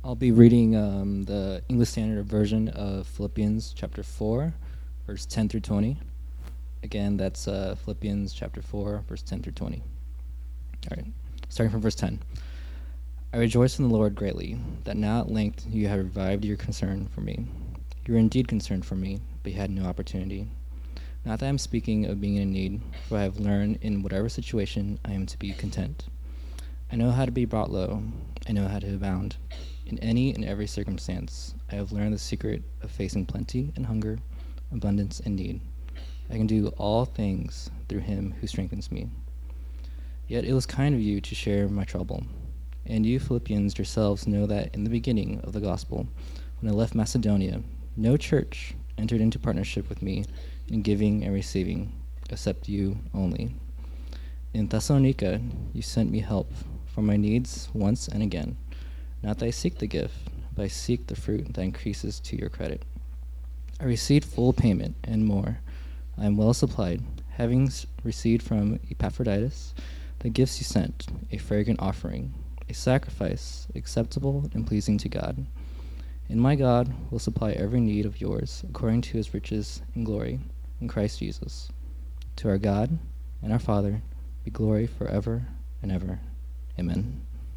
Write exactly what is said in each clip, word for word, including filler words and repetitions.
I'll be reading um, the English Standard Version of Philippians chapter four, verse ten through twenty. Again, that's uh, Philippians chapter four, verse ten through twenty. All right, starting from verse ten. I rejoice in the Lord greatly, that now at length you have revived your concern for me. You were indeed concerned for me, but you had no opportunity. Not that I am speaking of being in need, for I have learned in whatever situation I am to be content. I know how to be brought low. I know how to abound. In any and every circumstance, I have learned the secret of facing plenty and hunger, abundance and need. I can do all things through him who strengthens me. Yet it was kind of you to share my trouble. And you Philippians yourselves know that in the beginning of the gospel, when I left Macedonia, no church entered into partnership with me in giving and receiving, except you only. In Thessalonica, you sent me help for my needs once and again. Not that I seek the gift, but I seek the fruit that increases to your credit. I received full payment and more. I am well supplied, having received from Epaphroditus the gifts you sent, a fragrant offering, a sacrifice acceptable and pleasing to God. And my God will supply every need of yours according to his riches and glory in Christ Jesus. To our God and our Father be glory forever and ever. Amen.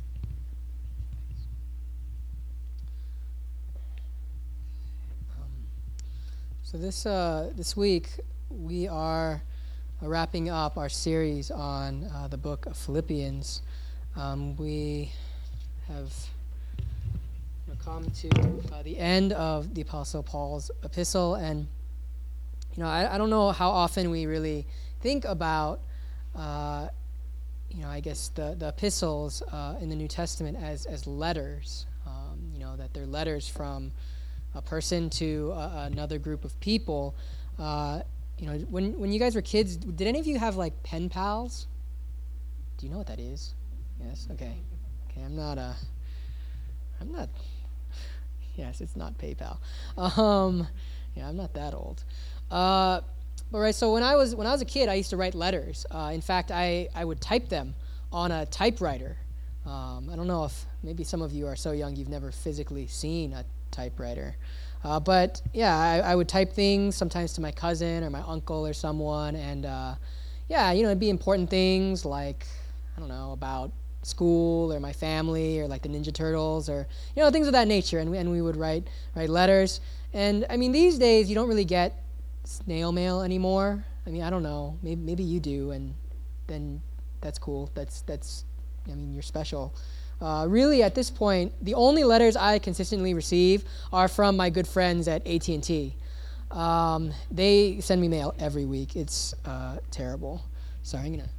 So this uh, this week we are uh, wrapping up our series on uh, the book of Philippians. Um, we have come to uh, the end of the Apostle Paul's epistle, and you know I, I don't know how often we really think about uh, you know I guess the the epistles uh, in the New Testament as as letters. Um, you know that they're letters from a person to uh, another group of people. Uh, you know, when when you guys were kids, did any of you have like pen pals? Do you know what that is? Yes. Okay. Okay. I'm not a. I'm not. Yes, it's not PayPal. Um, yeah, I'm not that old. Uh, but right. So when I was when I was a kid, I used to write letters. Uh, in fact, I I would type them on a typewriter. Um, I don't know if maybe some of you are so young you've never physically seen a typewriter. Uh, but yeah, I, I would type things sometimes to my cousin or my uncle or someone, and uh, yeah, you know, it'd be important things like, I don't know, about school or my family or like the Ninja Turtles or, you know, things of that nature, and we, and we would write write letters. And I mean, these days you don't really get snail mail anymore. I mean, I don't know, maybe maybe you do, and then that's cool. That's that's, I mean, you're special. Uh, really, at this point, the only letters I consistently receive are from my good friends at A T and T. Um, they send me mail every week. It's uh, terrible. Sorry, I'm gonna.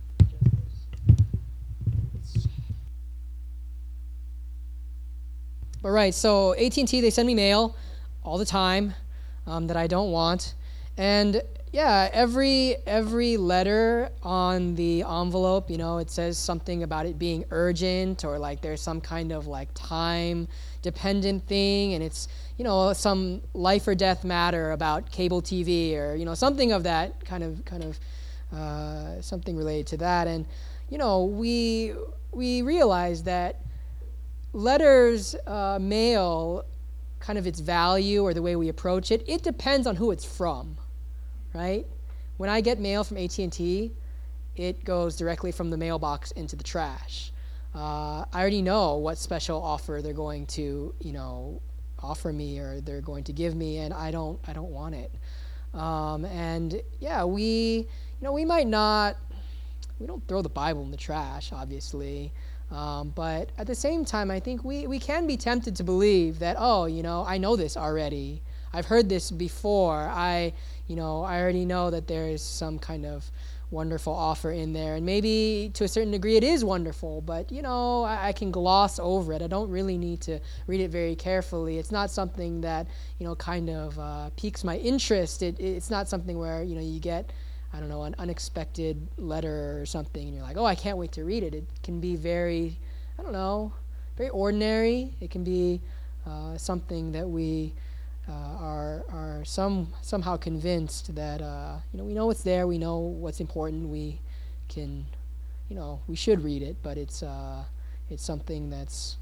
But right, so A T and T, they send me mail all the time um, that I don't want, and yeah, every every letter on the envelope, you know, it says something about it being urgent, or like there's some kind of like time dependent thing, and it's, you know, some life or death matter about cable T V, or, you know, something of that kind of kind of uh, something related to that. And you know, we we realize that letters, uh, mail, kind of its value or the way we approach it, it depends on who it's from. Right? When I get mail from A T and T, it goes directly from the mailbox into the trash. Uh, I already know what special offer they're going to, you know, offer me or they're going to give me, and I don't, I don't want it. Um, and yeah, we, you know, we might not, we don't throw the Bible in the trash, obviously. Um, but at the same time, I think we, we can be tempted to believe that, oh, you know, I know this already. I've heard this before. I, you know, I already know that there is some kind of wonderful offer in there. And maybe to a certain degree it is wonderful, but, you know, I, I can gloss over it. I don't really need to read it very carefully. It's not something that, you know, kind of uh, piques my interest. It, it's not something where, you know, you get, I don't know, an unexpected letter or something, and you're like, oh, I can't wait to read it. It can be very, I don't know, very ordinary. It can be uh, something that we uh, are are some somehow convinced that uh, you know, we know what's there, we know what's important, we can, you know, we should read it, but it's uh, it's something that's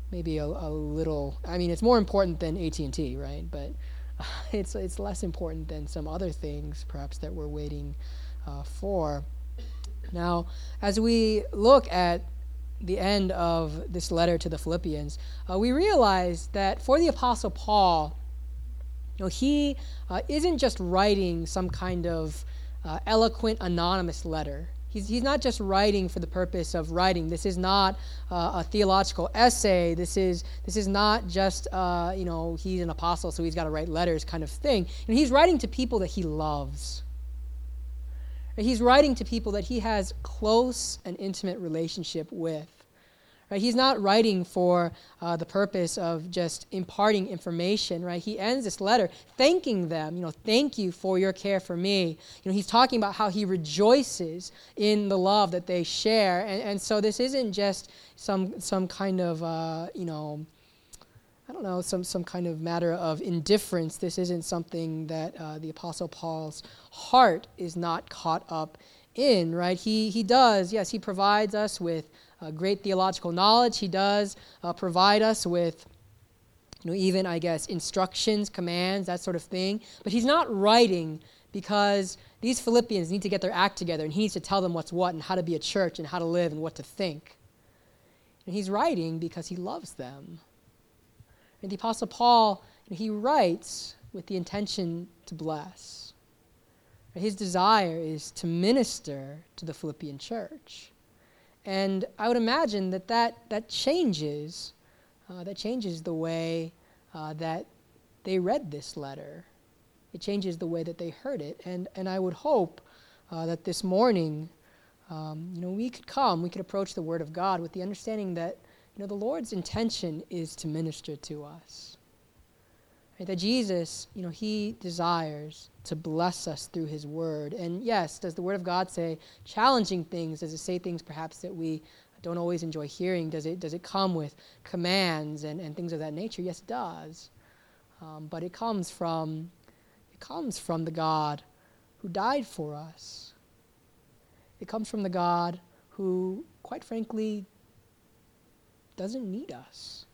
maybe a, a little, I mean, it's more important than A T and T, right? But it's it's less important than some other things, perhaps, that we're waiting uh, for. Now, as we look at the end of this letter to the Philippians, uh, we realize that for the Apostle Paul, you know, he uh, isn't just writing some kind of uh, eloquent, anonymous letter. He's, he's not just writing for the purpose of writing. This is not uh, a theological essay. This is this is not just, uh, you know, he's an apostle, so he's got to write letters kind of thing. And he's writing to people that he loves. He's writing to people that he has close and intimate relationship with. Right? He's not writing for uh, the purpose of just imparting information. Right? He ends this letter thanking them. You know, thank you for your care for me. You know, he's talking about how he rejoices in the love that they share, and, and so this isn't just some some kind of uh, you know, I don't know, some some kind of matter of indifference. This isn't something that uh, the Apostle Paul's heart is not caught up in. Right? He he does. Yes, he provides us with Uh, great theological knowledge. He does uh, provide us with, you know, even, I guess, instructions, commands, that sort of thing. But he's not writing because these Philippians need to get their act together, and he needs to tell them what's what and how to be a church and how to live and what to think. And he's writing because he loves them. And the Apostle Paul, you know, he writes with the intention to bless. His desire is to minister to the Philippian church. And I would imagine that that, that changes, uh, that changes the way uh, that they read this letter. It changes the way that they heard it. And, and I would hope uh, that this morning, um, you know, we could come, we could approach the Word of God with the understanding that, you know, the Lord's intention is to minister to us. Right? That Jesus, you know, he desires to bless us through his word. And yes, does the Word of God say challenging things? Does it say things perhaps that we don't always enjoy hearing? Does it does it come with commands and, and things of that nature? Yes, it does. Um, but it comes from it comes from the God who died for us. It comes from the God who, quite frankly, doesn't need us,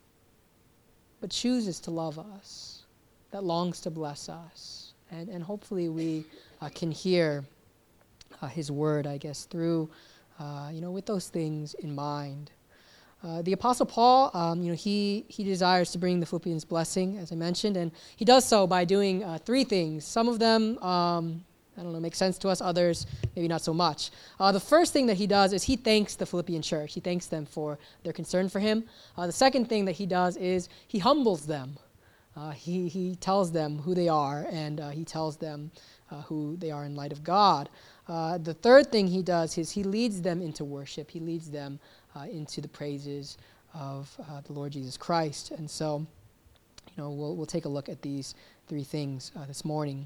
but chooses to love us, that longs to bless us. And, and hopefully we uh, can hear uh, his word, I guess, through, uh, you know, with those things in mind. Uh, the Apostle Paul, um, you know, he, he desires to bring the Philippians blessing, as I mentioned, and he does so by doing uh, three things. Some of them, um, I don't know, make sense to us. Others, maybe not so much. Uh, the first thing that he does is he thanks the Philippian church. He thanks them for their concern for him. Uh, the second thing that he does is he humbles them. Uh, he, he tells them who they are, and uh, he tells them uh, who they are in light of God. Uh, the third thing he does is he leads them into worship. He leads them uh, into the praises of uh, the Lord Jesus Christ. And so, you know, we'll we'll take a look at these three things uh, this morning.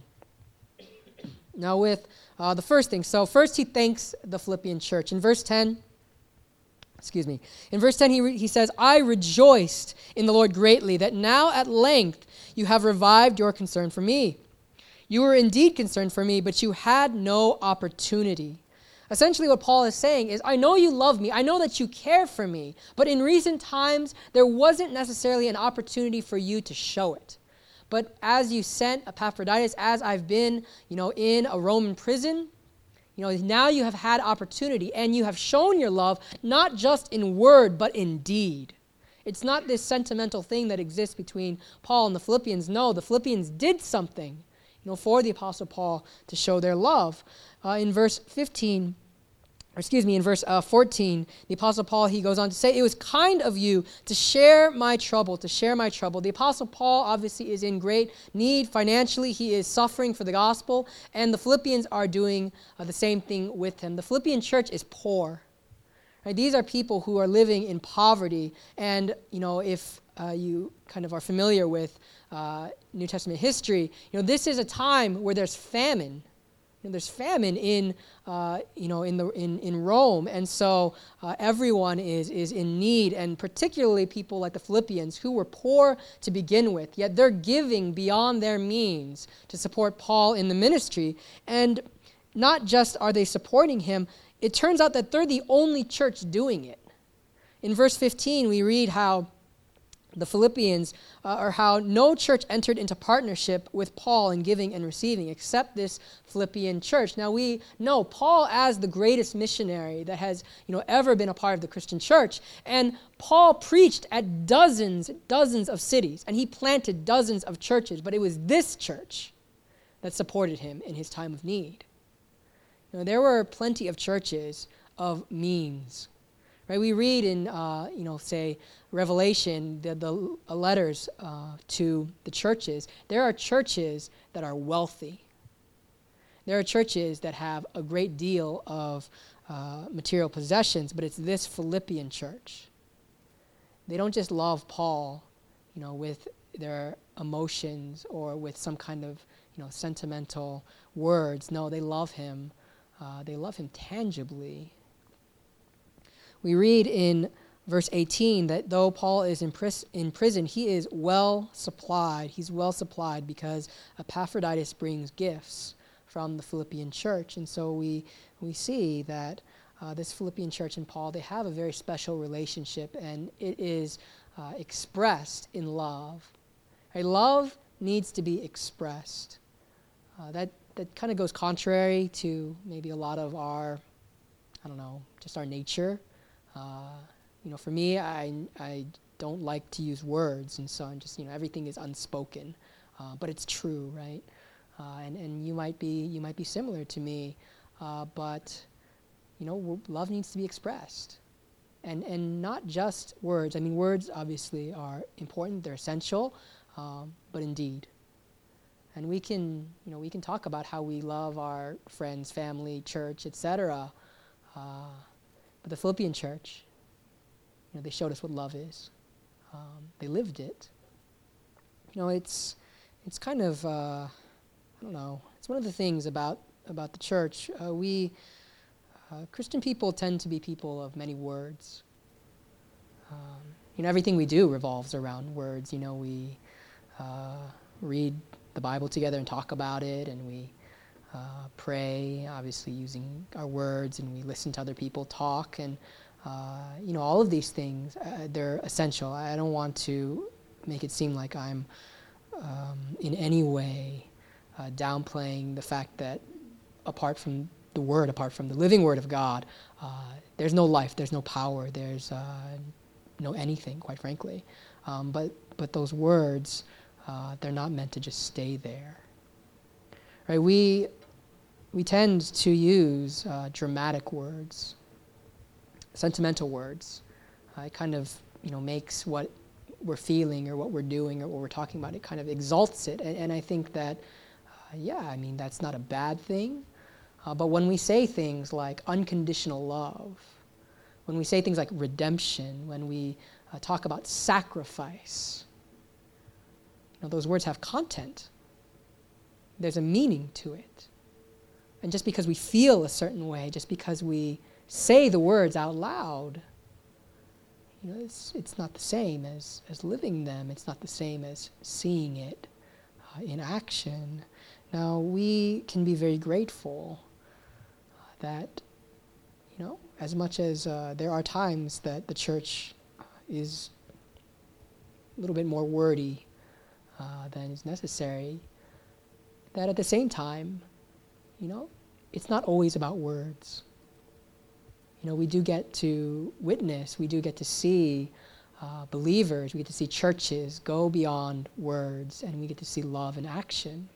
Now with uh, the first thing. So first he thanks the Philippian church. In verse ten, Excuse me. In verse ten, he, re- he says, I rejoiced in the Lord greatly that now at length you have revived your concern for me. You were indeed concerned for me, but you had no opportunity. Essentially what Paul is saying is, I know you love me. I know that you care for me. But in recent times, there wasn't necessarily an opportunity for you to show it. But as you sent Epaphroditus, as I've been, you know, in a Roman prison, you know, now you have had opportunity, and you have shown your love not just in word, but in deed. It's not this sentimental thing that exists between Paul and the Philippians. No, the Philippians did something, you know, for the Apostle Paul to show their love. Uh, in verse fifteen, or excuse me, in verse uh, fourteen, the Apostle Paul, he goes on to say, it was kind of you to share my trouble, to share my trouble. The Apostle Paul obviously is in great need financially. He is suffering for the gospel, and the Philippians are doing uh, the same thing with him. The Philippian church is poor. Right? These are people who are living in poverty, and, you know, if uh, you kind of are familiar with uh, New Testament history, you know, this is a time where there's famine. And there's famine in, uh, you know, in the in, in Rome, and so uh, everyone is is in need, and particularly people like the Philippians who were poor to begin with. Yet they're giving beyond their means to support Paul in the ministry, and not just are they supporting him. It turns out that they're the only church doing it. In verse fifteen, we read how the Philippians, uh, or how no church entered into partnership with Paul in giving and receiving except this Philippian church. Now we know Paul as the greatest missionary that has, you know, ever been a part of the Christian church. And Paul preached at dozens, dozens of cities, and he planted dozens of churches, but it was this church that supported him in his time of need. You know, there were plenty of churches of means. Right, we read in, uh, you know, say, Revelation, the, the uh, letters uh, to the churches. There are churches that are wealthy. There are churches that have a great deal of uh, material possessions, but it's this Philippian church. They don't just love Paul, you know, with their emotions or with some kind of, you know, sentimental words. No, they love him. Uh, they love him tangibly. We read in verse eighteen that though Paul is in, pris- in prison, he is well supplied. He's well supplied because Epaphroditus brings gifts from the Philippian church. And so we, we see that uh, this Philippian church and Paul, they have a very special relationship, and it is uh, expressed in love. Right? Love needs to be expressed. Uh, that, that kind of goes contrary to maybe a lot of our, I don't know, just our nature. Uh, you know, for me, I I don't like to use words, and so I'm just, you know, everything is unspoken, uh, but it's true, right? Uh, and and you might be you might be similar to me, uh, but you know, w- love needs to be expressed, and and not just words. I mean, words obviously are important; they're essential, um, but indeed. And we can, you know, we can talk about how we love our friends, family, church, et cetera. Uh, But the Philippian church, you know, they showed us what love is. Um, they lived it. You know, it's it's kind of uh, I don't know. It's one of the things about about the church. Uh, we uh, Christian people tend to be people of many words. Um, you know, everything we do revolves around words. You know, we uh, read the Bible together and talk about it, and we Uh, pray, obviously using our words, and we listen to other people talk, and uh, you know, all of these things, uh, they're essential. I don't want to make it seem like I'm um, in any way uh, downplaying the fact that apart from the Word, apart from the living Word of God, uh, there's no life, there's no power, there's uh, no anything, quite frankly. Um, but but those words, uh, they're not meant to just stay there. Right? We We tend to use uh, dramatic words, sentimental words. Uh, it kind of, you know, makes what we're feeling or what we're doing or what we're talking about, it kind of exalts it. And, and I think that, uh, yeah, I mean, that's not a bad thing. Uh, but when we say things like unconditional love, when we say things like redemption, when we uh, talk about sacrifice, you know, those words have content. There's a meaning to it. And just because we feel a certain way, just because we say the words out loud, you know, it's it's not the same as, as living them. It's not the same as seeing it uh, in action. Now, we can be very grateful uh, that, you know, as much as uh, there are times that the church is a little bit more wordy uh, than is necessary, that at the same time, you know, it's not always about words. You know, we do get to witness, we do get to see uh, believers, we get to see churches go beyond words, and we get to see love in action.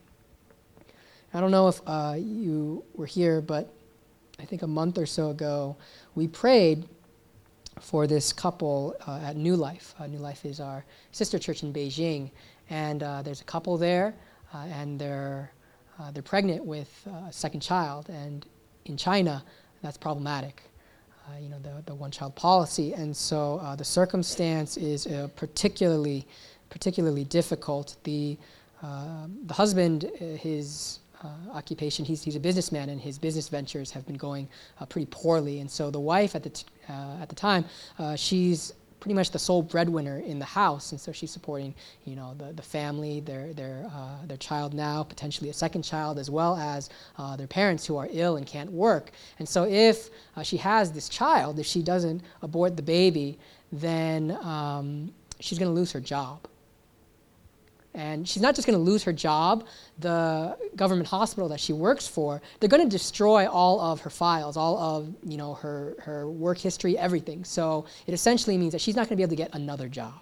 I don't know if uh, you were here, but I think a month or so ago, we prayed for this couple uh, at New Life. Uh, New Life is our sister church in Beijing, and uh, there's a couple there, uh, and they're Uh, they're pregnant with uh, a second child, and in China, that's problematic. Uh, you know, the, the one-child policy, and so uh, the circumstance is uh, particularly, particularly difficult. The uh, the husband, uh, his uh, occupation, he's he's a businessman, and his business ventures have been going uh, pretty poorly, and so the wife at the t- uh, at the time, uh, she's pretty much the sole breadwinner in the house, and so she's supporting, you know, the, the family, their their uh, their child now, potentially a second child, as well as uh, their parents who are ill and can't work. And so if uh, she has this child, if she doesn't abort the baby, then um, she's going to lose her job. And she's not just going to lose her job. The government hospital that she works for, they're going to destroy all of her files, all of, you know, her, her work history, everything. So it essentially means that she's not going to be able to get another job.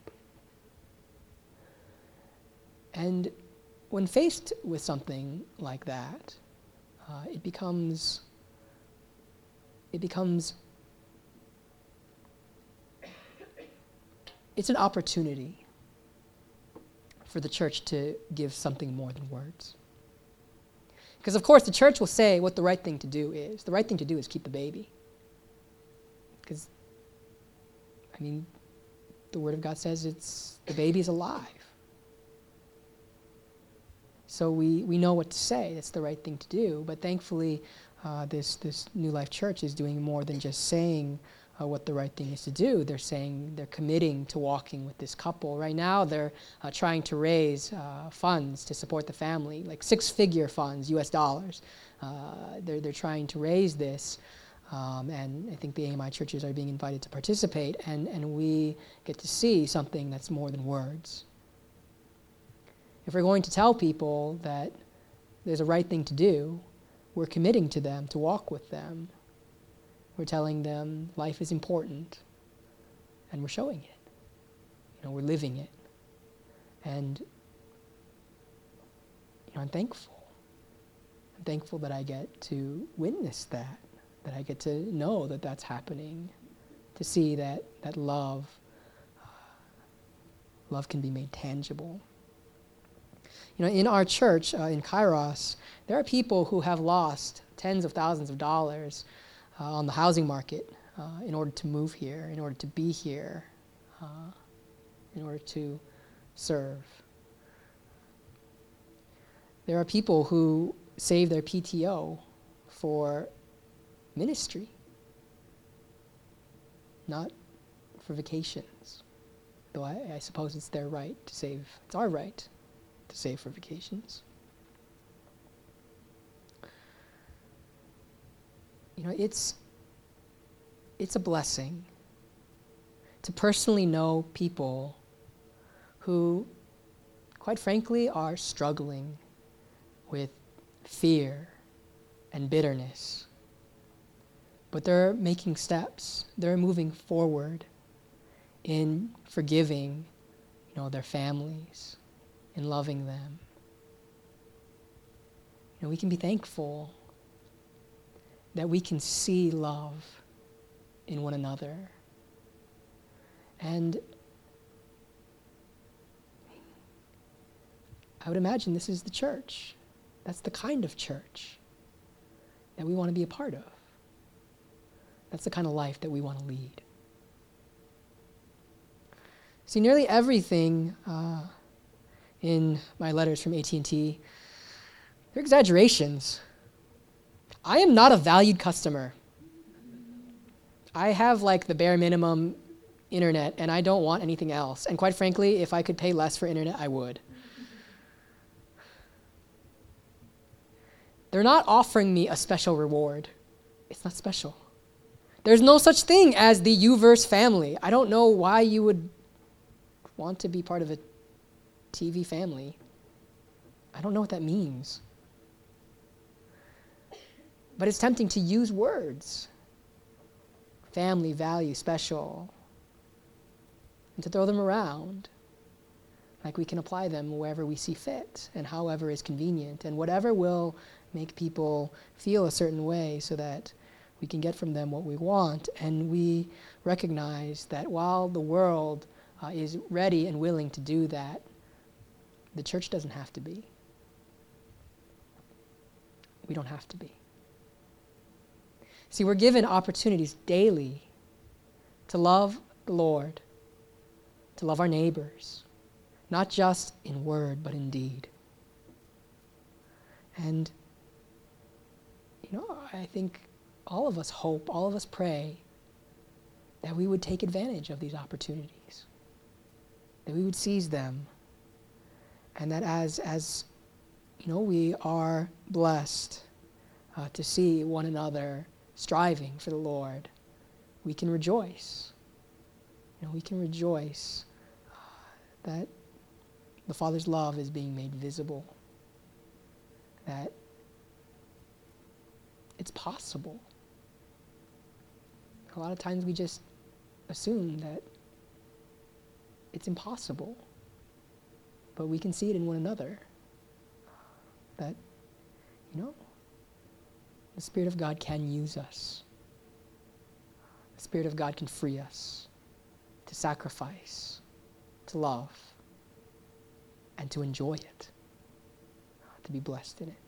And when faced with something like that, uh, it becomes, it becomes, it's an opportunity for the church to give something more than words. Because of course the church will say what the right thing to do is. The right thing to do is keep the baby. Because, I mean, the Word of God says it's, the baby is alive. So we, we know what to say. That's the right thing to do. But thankfully, uh, this, this New Life Church is doing more than just saying Uh, what the right thing is to do. They're saying they're committing to walking with this couple. Right now, they're uh, trying to raise uh, funds to support the family, like six-figure funds, U S dollars. Uh, they're, they're trying to raise this, um, and I think the A M I churches are being invited to participate, and, and we get to see something that's more than words. If we're going to tell people that there's a right thing to do, we're committing to them, to walk with them. We're telling them life is important, and we're showing it. You know, we're living it. And, you know, I'm thankful. I'm thankful that I get to witness that, that I get to know that that's happening, to see that, that love, uh, love can be made tangible. You know, in our church, uh, in Kairos, there are people who have lost tens of thousands of dollars Uh, on the housing market uh, in order to move here, in order to be here, uh, in order to serve. There are people who save their P T O for ministry, not for vacations, though I, I suppose it's their right to save, it's our right to save for vacations. You know, it's it's a blessing to personally know people who, quite frankly, are struggling with fear and bitterness. But they're making steps. They're moving forward in forgiving, you know, their families, in loving them. You know, we can be thankful that we can see love in one another. And I would imagine this is the church. That's the kind of church that we want to be a part of. That's the kind of life that we want to lead. See, nearly everything uh, in my letters from A T and T, they're exaggerations. I am not a valued customer. I have like the bare minimum internet, and I don't want anything else. And quite frankly, if I could pay less for internet, I would. They're not offering me a special reward. It's not special. There's no such thing as the U-verse family. I don't know why you would want to be part of a T V family. I don't know what that means. But it's tempting to use words. Family, value, special. And to throw them around. Like we can apply them wherever we see fit and however is convenient and whatever will make people feel a certain way so that we can get from them what we want. And we recognize that while the world uh, is ready and willing to do that, the church doesn't have to be. We don't have to be. See, we're given opportunities daily to love the Lord, to love our neighbors, not just in word, but in deed. And, you know, I think all of us hope, all of us pray that we would take advantage of these opportunities, that we would seize them, and that as, as you know, we are blessed uh, to see one another striving for the Lord, we can rejoice. You know, we can rejoice uh, that the Father's love is being made visible, that it's possible. A lot of times we just assume that it's impossible, but we can see it in one another, that, you know, the Spirit of God can use us. The Spirit of God can free us to sacrifice, to love, and to enjoy it, to be blessed in it.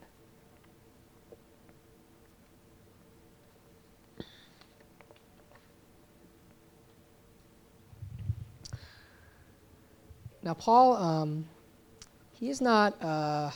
Now, Paul, um, he is not, uh,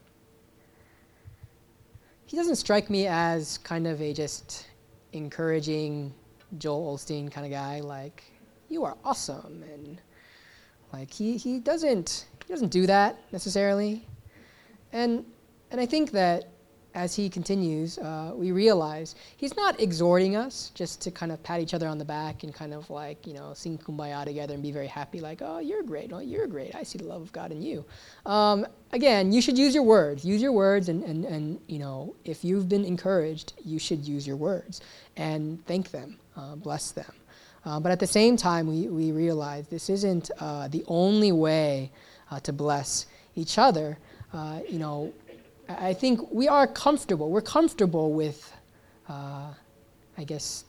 he doesn't strike me as kind of a just encouraging Joel Osteen kind of guy, like, you are awesome, and like he, he doesn't he doesn't do that necessarily. And and I think that as he continues, uh, we realize he's not exhorting us just to kind of pat each other on the back and kind of like, you know, sing Kumbaya together and be very happy, like, oh, you're great, oh, you're great, I see the love of God in you. Um, again, you should use your words. Use your words, and, and, and, you know, if you've been encouraged, you should use your words and thank them, uh, bless them. Uh, but at the same time, we, we realize this isn't uh, the only way uh, to bless each other. Uh, you know, I think we are comfortable. We're comfortable with, uh, I guess,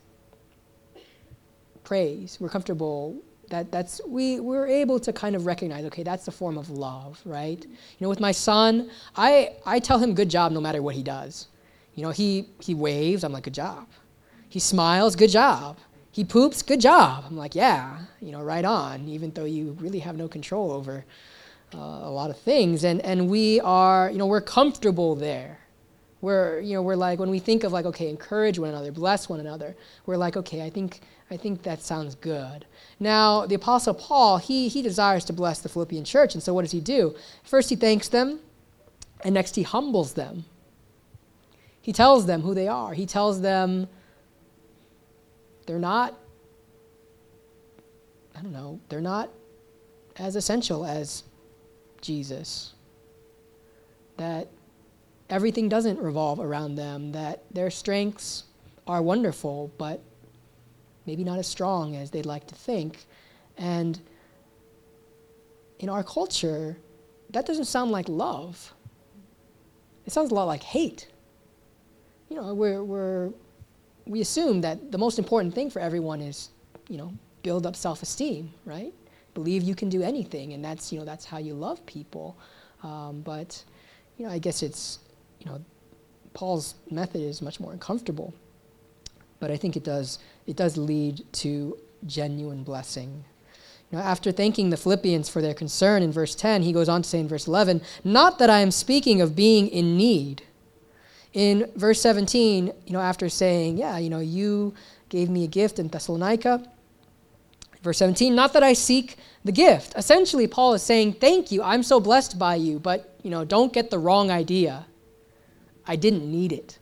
praise. We're comfortable that that's we we're able to kind of recognize. Okay, that's a form of love, right? You know, with my son, I I tell him good job no matter what he does. You know, he he waves. I'm like, good job. He smiles. Good job. He poops. Good job. I'm like, yeah. You know, right on. Even though you really have no control over Uh, a lot of things, and and we are, you know, we're comfortable there. We're, you know, we're like, when we think of like, okay, encourage one another, bless one another, we're like, okay, I think I think that sounds good. Now, the Apostle Paul, he he desires to bless the Philippian church, and so what does he do? First, he thanks them, and next, he humbles them. He tells them who they are. He tells them they're not, I don't know, they're not as essential as Jesus, that everything doesn't revolve around them, that their strengths are wonderful, but maybe not as strong as they'd like to think. And in our culture, that doesn't sound like love. It sounds a lot like hate. You know, we're, we're, we assume that the most important thing for everyone is, you know, build up self-esteem, right? Believe you can do anything, and that's, you know, that's how you love people. Um, but, you know, I guess it's, you know, Paul's method is much more uncomfortable. But I think it does it does lead to genuine blessing. You know, after thanking the Philippians for their concern in verse ten, he goes on to say in verse eleven, not that I am speaking of being in need. In verse seventeen, you know, after saying, yeah, you know, you gave me a gift in Thessalonica, verse seventeen, not that I seek the gift. Essentially, Paul is saying, thank you, I'm so blessed by you, but, you know, don't get the wrong idea. I didn't need it.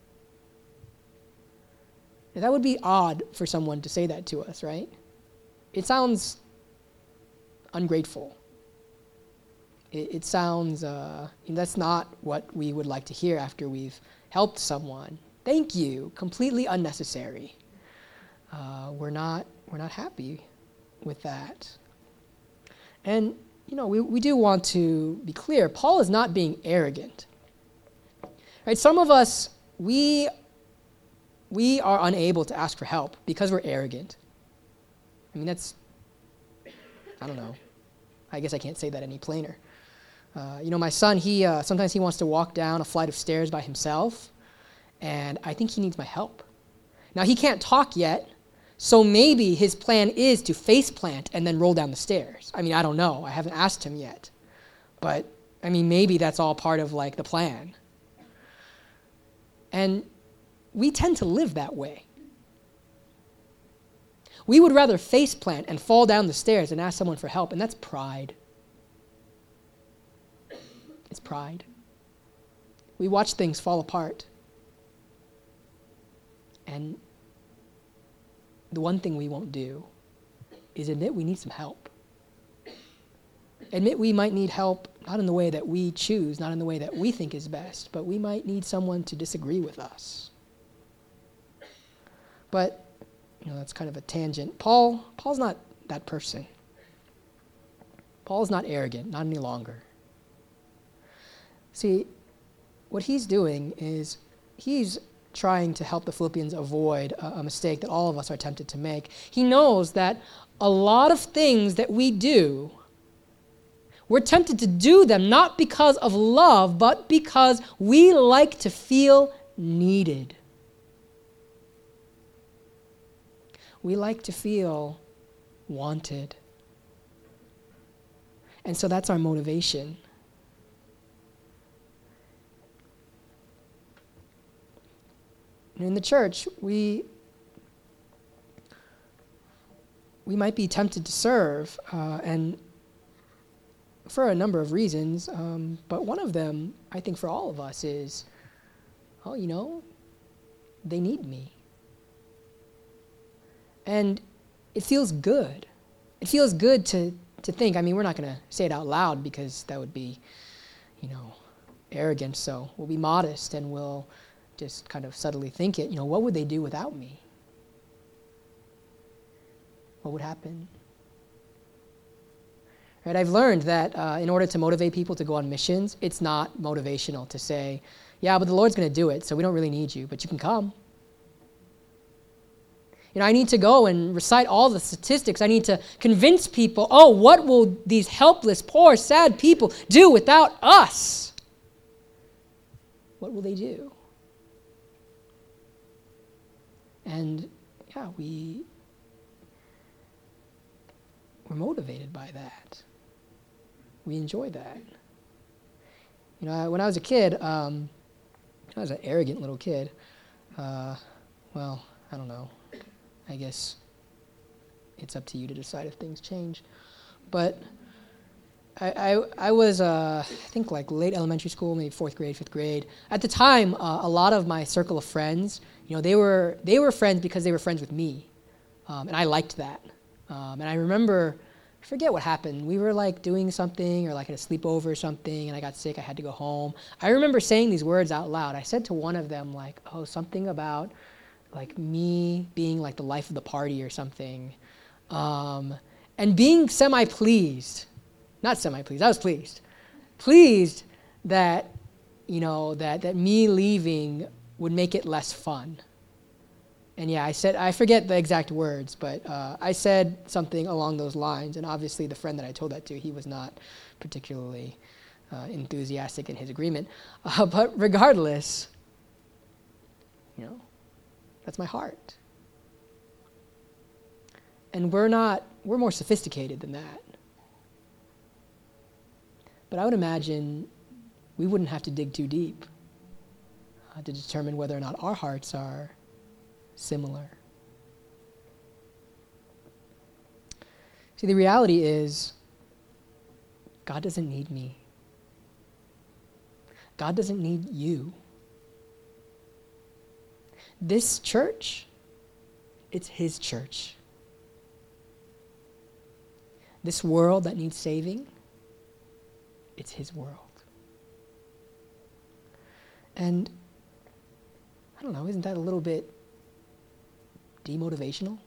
Now, that would be odd for someone to say that to us, right? It sounds ungrateful. It, it sounds, uh, that's not what we would like to hear after we've helped someone. Thank you, completely unnecessary. Uh, we're not we're not happy with that. And, you know, we, we do want to be clear. Paul is not being arrogant. Right? Some of us, we we are unable to ask for help because we're arrogant. I mean, that's, I don't know. I guess I can't say that any plainer. Uh, you know, my son, he uh, sometimes he wants to walk down a flight of stairs by himself, and I think he needs my help. Now, he can't talk yet, so maybe his plan is to face plant and then roll down the stairs. I mean, I don't know. I haven't asked him yet. But, I mean, maybe that's all part of, like, the plan. And we tend to live that way. We would rather face plant and fall down the stairs and ask someone for help, and that's pride. It's pride. We watch things fall apart. And the one thing we won't do is admit we need some help. admit we might need help, not in the way that we choose, not in the way that we think is best, but we might need someone to disagree with us. But, you know, that's kind of a tangent. Paul, Paul's not that person. Paul's not arrogant, not any longer. See, what he's doing is he's trying to help the Philippians avoid a, a mistake that all of us are tempted to make. He knows that a lot of things that we do, we're tempted to do them not because of love, but because we like to feel needed. We like to feel wanted. And so that's our motivation. And in the church, we we might be tempted to serve, uh, and for a number of reasons, um, but one of them, I think for all of us, is, oh, you know, they need me. And it feels good. It feels good to, to think, I mean, we're not going to say it out loud because that would be, you know, arrogant, so we'll be modest and we'll just kind of subtly think it, you know, what would they do without me? What would happen? Right, I've learned that uh, in order to motivate people to go on missions, it's not motivational to say, yeah, but the Lord's going to do it, so we don't really need you, but you can come. You know, I need to go and recite all the statistics. I need to convince people, oh, what will these helpless, poor, sad people do without us? What will they do? And yeah, we, we're motivated by that. We enjoy that. You know, when I was a kid, um, I was an arrogant little kid. Uh, well, I don't know. I guess it's up to you to decide if things change. But I, I, I was, uh, I think, like late elementary school, maybe fourth grade, fifth grade. At the time, uh, a lot of my circle of friends, you know, they were they were friends because they were friends with me, um, and I liked that. Um, and I remember, I forget what happened. We were like doing something, or like at a sleepover or something, and I got sick. I had to go home. I remember saying these words out loud. I said to one of them, like, "Oh, something about like me being like the life of the party or something," um, and being semi-pleased. Not semi-pleased. I was pleased. Pleased that, you know, that that me leaving would make it less fun. And yeah, I said, I forget the exact words, but uh, I said something along those lines. And obviously the friend that I told that to, he was not particularly uh, enthusiastic in his agreement. Uh, but regardless, you know, that's my heart. And we're not, we're more sophisticated than that. But I would imagine we wouldn't have to dig too deep uh, to determine whether or not our hearts are similar. See, the reality is, God doesn't need me. God doesn't need you. This church, it's His church. This world that needs saving, it's His world. And I don't know, isn't that a little bit demotivational?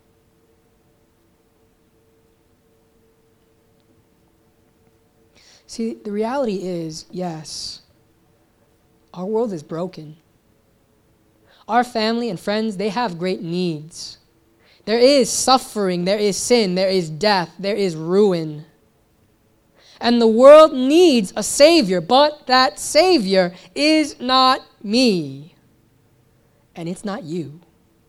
See, the reality is, yes, our world is broken. Our family and friends, they have great needs. There is suffering, there is sin, there is death, there is ruin. And the world needs a Savior, but that Savior is not me. And it's not you.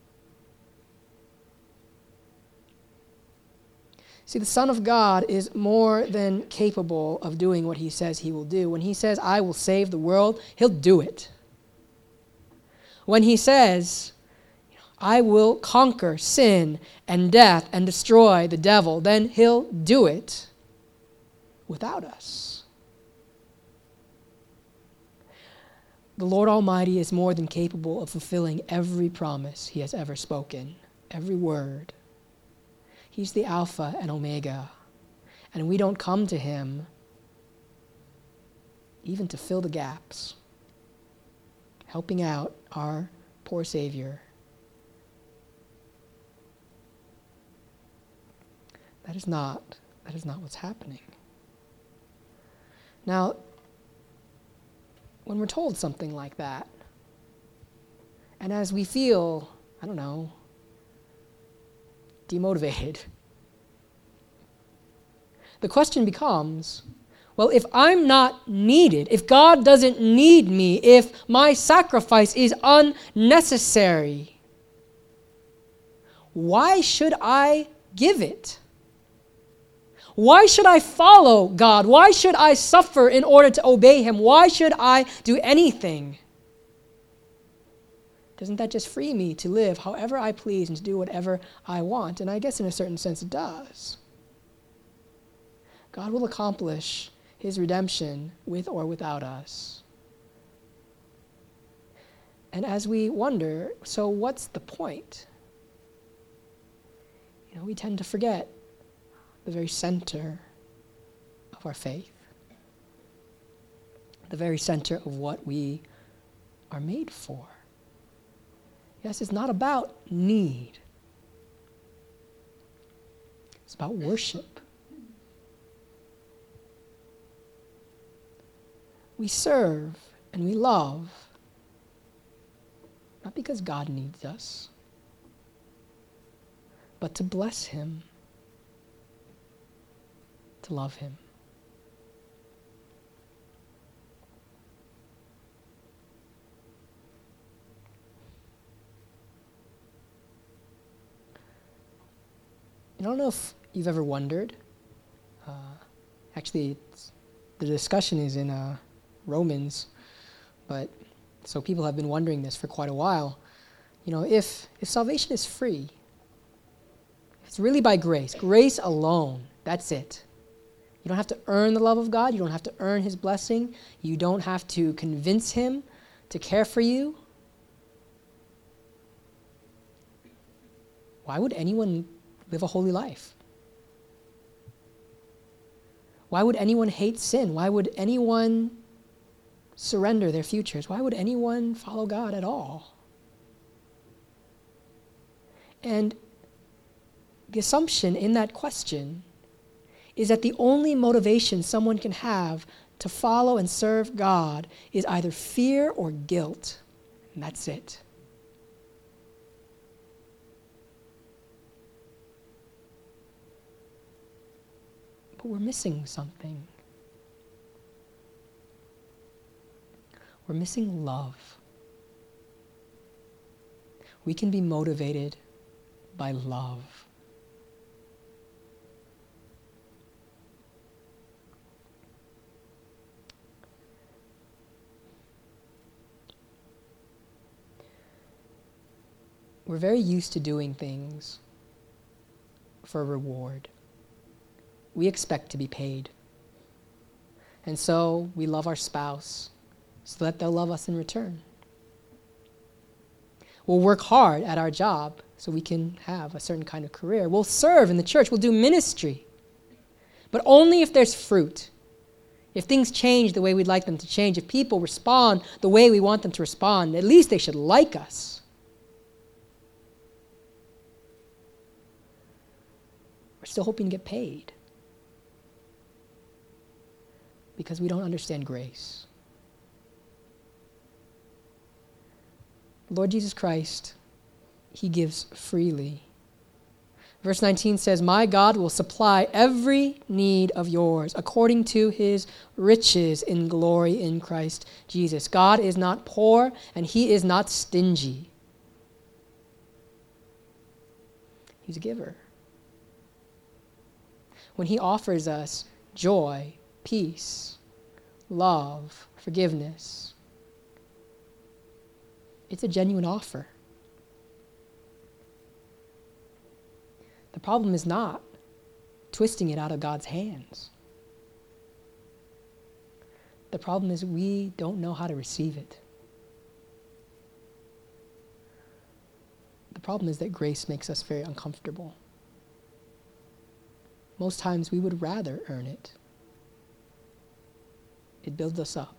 See, the Son of God is more than capable of doing what He says He will do. When He says, I will save the world, He'll do it. When He says, I will conquer sin and death and destroy the devil, then He'll do it without us. The Lord Almighty is more than capable of fulfilling every promise He has ever spoken, every word. He's the Alpha and Omega, and we don't come to Him even to fill the gaps, helping out our poor Savior. That is not, that is not what's happening. Now, when we're told something like that, and as we feel, I don't know, demotivated, the question becomes, well, if I'm not needed, if God doesn't need me, if my sacrifice is unnecessary, why should I give it? Why should I follow God? Why should I suffer in order to obey Him? Why should I do anything? Doesn't that just free me to live however I please and to do whatever I want? And I guess in a certain sense it does. God will accomplish His redemption with or without us. And as we wonder, so what's the point? You know, we tend to forget the very center of our faith, the very center of what we are made for. Yes, it's not about need. It's about worship. We serve and we love, not because God needs us, but to bless Him, to love Him. I don't know if you've ever wondered, uh, actually it's, the discussion is in uh, Romans, but so people have been wondering this for quite a while. You know, if if salvation is free, if it's really by grace, grace alone, that's it. You don't have to earn the love of God. You don't have to earn His blessing. You don't have to convince Him to care for you. Why would anyone live a holy life? Why would anyone hate sin? Why would anyone surrender their futures? Why would anyone follow God at all? And the assumption in that question is that the only motivation someone can have to follow and serve God is either fear or guilt, and that's it. But we're missing something. We're missing love. We can be motivated by love. We're very used to doing things for a reward. We expect to be paid. And so we love our spouse so that they'll love us in return. We'll work hard at our job so we can have a certain kind of career. We'll serve in the church. We'll do ministry. But only if there's fruit. If things change the way we'd like them to change, if people respond the way we want them to respond, at least they should like us. We're still hoping to get paid because we don't understand grace. Lord Jesus Christ, He gives freely. Verse nineteen says, "My God will supply every need of yours according to His riches in glory in Christ Jesus." God is not poor and He is not stingy. He's a giver. When He offers us joy, peace, love, forgiveness, it's a genuine offer. The problem is not twisting it out of God's hands. The problem is we don't know how to receive it. The problem is that grace makes us very uncomfortable. Most times we would rather earn it. It builds us up.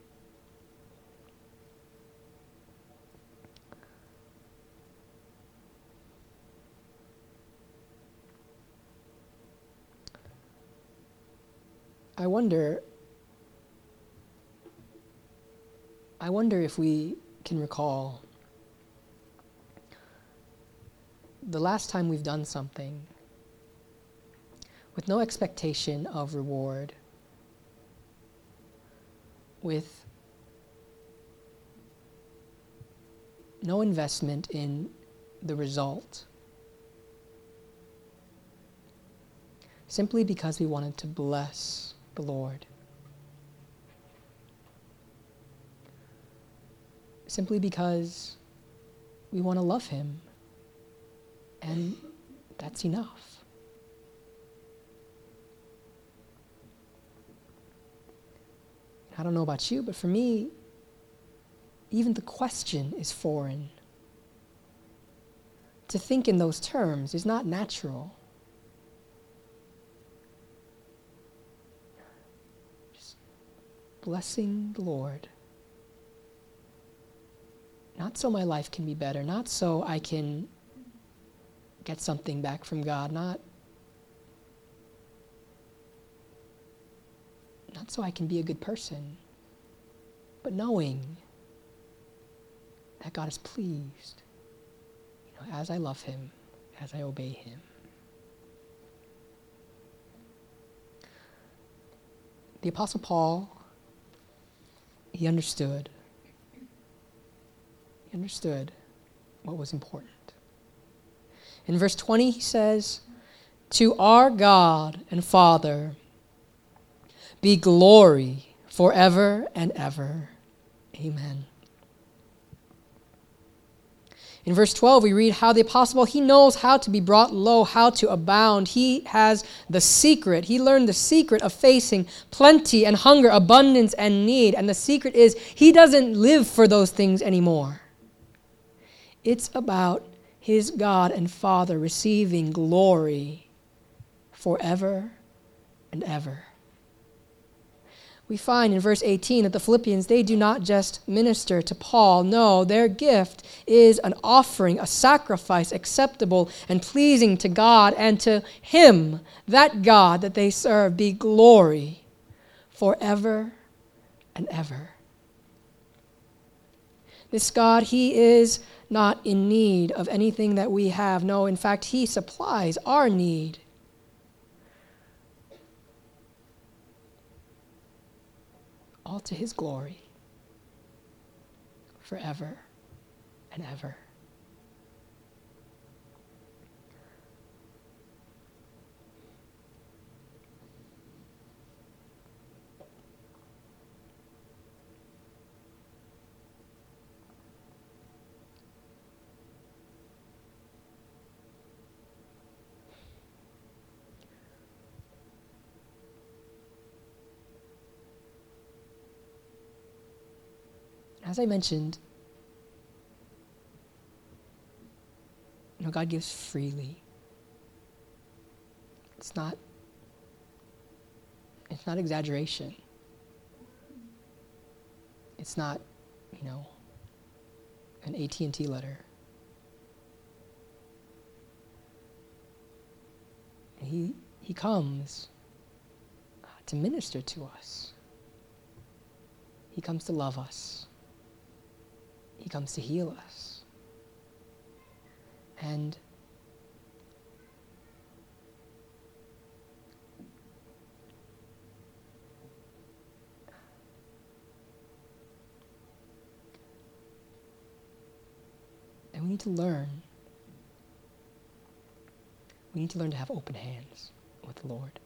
I wonder, I wonder if we can recall the last time we've done something with no expectation of reward, with no investment in the result, simply because we wanted to bless the Lord, simply because we want to love Him, and that's enough. I don't know about you, but for me, even the question is foreign. To think in those terms is not natural. Just blessing the Lord. Not so my life can be better, not so I can get something back from God, not Not so I can be a good person, but knowing that God is pleased, you know, as I love Him, as I obey Him. The Apostle Paul, he understood. He understood what was important. In verse twenty, he says, "To our God and Father be glory forever and ever. Amen." In verse twelve, we read how the apostle Paul, he knows how to be brought low, how to abound. He has the secret. He learned the secret of facing plenty and hunger, abundance and need. And the secret is he doesn't live for those things anymore. It's about his God and Father receiving glory forever and ever. We find in verse eighteen that the Philippians, they do not just minister to Paul. No, their gift is an offering, a sacrifice acceptable and pleasing to God, and to Him, that God that they serve, be glory forever and ever. This God, He is not in need of anything that we have. No, in fact, He supplies our need. All to His glory, forever and ever. As I mentioned, you know, God gives freely. It's not, it's not exaggeration. It's not, you know, an A T and T letter. He, he comes uh, to minister to us. He comes to love us. He comes to heal us. And and we need to learn. We need to learn to have open hands with the Lord.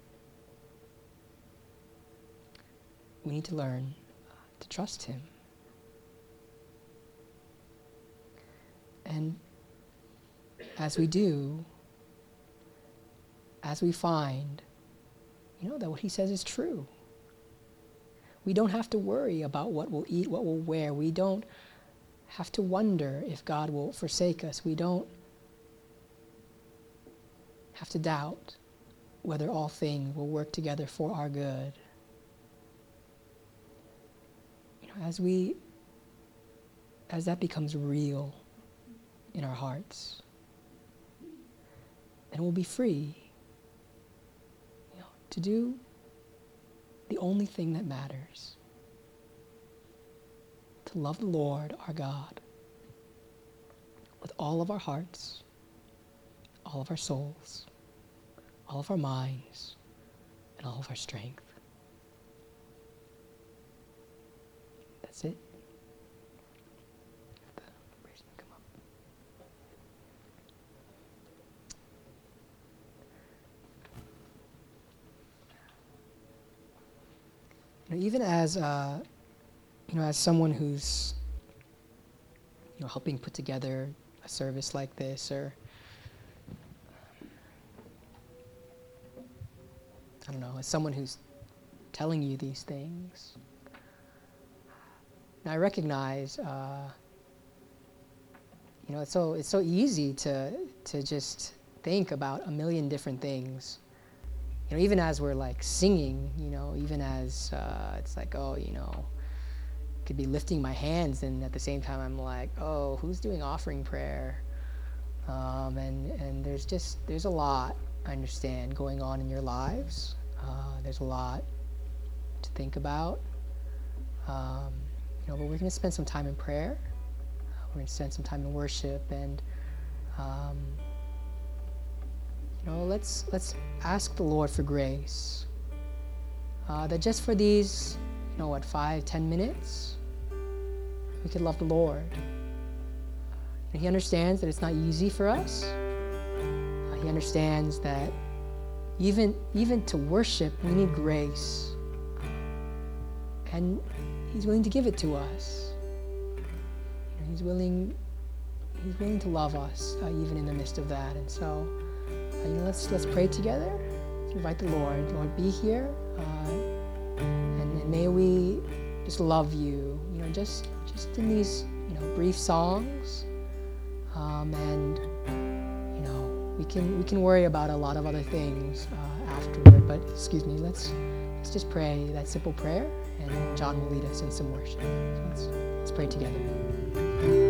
We need to learn uh, to trust Him. And as we do, as we find, you know, that what He says is true. We don't have to worry about what we'll eat, what we'll wear. We don't have to wonder if God will forsake us. We don't have to doubt whether all things will work together for our good. as we, as that becomes real in our hearts, then we'll be free, you know, to do the only thing that matters. To love the Lord our God with all of our hearts, all of our souls, all of our minds, and all of our strength. That's it. The praise can come up. You know, even as uh, you know, as someone who's you know helping put together a service like this, or I don't know, as someone who's telling you these things, and I recognize, uh, you know, it's so it's so easy to to just think about a million different things. You know, even as we're like singing, you know, even as uh, it's like, oh, you know, could be lifting my hands, and at the same time I'm like, oh, who's doing offering prayer? Um, and and there's just there's a lot, I understand, going on in your lives. Uh, there's a lot to think about. Um, you know, but we're going to spend some time in prayer. We're going to spend some time in worship, and um, you know, let's let's ask the Lord for grace. Uh, that just for these, you know, what, five, ten minutes, we could love the Lord. And He understands that it's not easy for us. Uh, he understands that even even to worship, we need grace, and He's willing to give it to us. You know, he's willing, He's willing to love us uh, even in the midst of that. And so, uh, you know, let's let's pray together. Let's invite the Lord. Lord, be here, uh, and, and may we just love You. You know, just just in these you know brief songs, um, and you know we can we can worry about a lot of other things uh, afterward. But excuse me, let's let's just pray that simple prayer, and John will lead us in some worship. So let's let's pray together.